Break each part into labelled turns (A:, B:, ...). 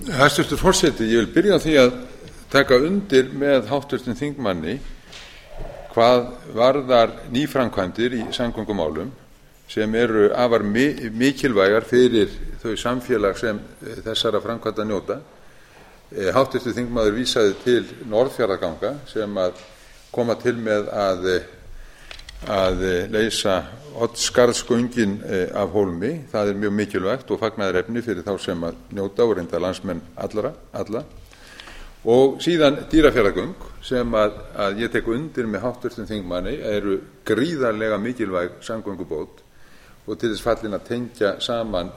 A: Hæstvirtur forseti, ég vil byrja á því að taka undir með háttvirtum þingmanni hvað varðar nýframkvæmdir í samgöngumálum sem eru afar mikilvægar fyrir þau samfélag sem þessara framkvæmda njóta. Háttvirtur þingmaður vísaði til Norðfjarðarganga sem að koma til með að leysa Oddsskarðsgöngin af hólmi. Það er mjög mikilvægt og fagnaðarefni fyrir þá sem að njóta og reynda landsmenn alla. Og síðan Dýrafjarðargöng sem að ég tek undir með háttvirtum þingmanni eru gríðarlega mikilvæg samgöngubót og til þess fallin að tengja saman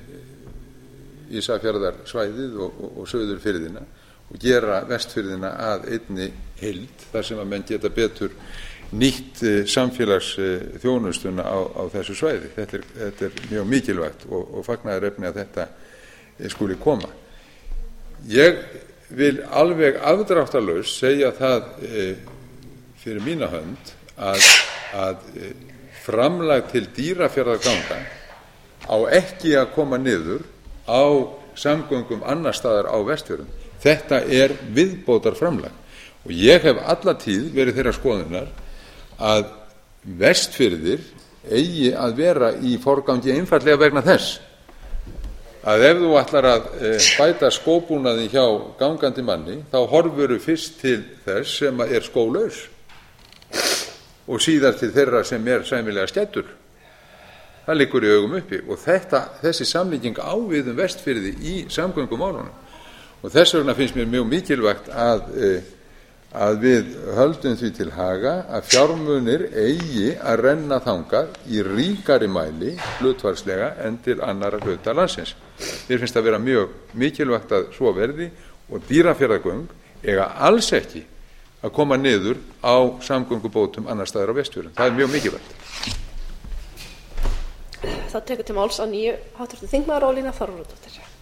A: Ísafjarðarsvæðið og Suðurfirðina og gera Vestfirðina að einni heild þar sem að menn geta betur nýtt samfélagsþjónustuna á þessu svæði. Þetta er mjög mikilvægt og fagnaðarefni að þetta skuli koma. Ég vil alveg afdráttarlaust segja það fyrir mína hönd að framlag til Dýrafjarðarganga á ekki að koma niður á samgöngum annars staðar á Vestfjörðum. Þetta er viðbótarframlag og ég hef alla tíð verið þeirrar skoðunar að Vestfirðir eigi að vera í forgangi einfaldlega vegna þess að ef þú ætlar að bæta skóbúnaði hjá gangandi manni þá horfuru fyrst til þess sem er skólaus og síðar til þeirra sem er sæmilega skæddur. Það liggur í augum uppi og þessi samlíking á við Vestfirði í samgöngumálunum og þess vegna finnst mér mjög mikilvægt að við höldum því til haga að fjármunir eigi að renna þangað í ríkari mæli hlutfallslega en til annarra hluta landsins. Mér finnst það vera mjög mikilvægt að svo verði og Dýrafjarðargöng eiga alls ekki að koma niður á samgöngubótum annars staðar á Vestfjörðum. Það er mjög mikilvægt.
B: Það tekur til máls að nýju háttvirtur þingmaður Ólína Þorvarðardóttir.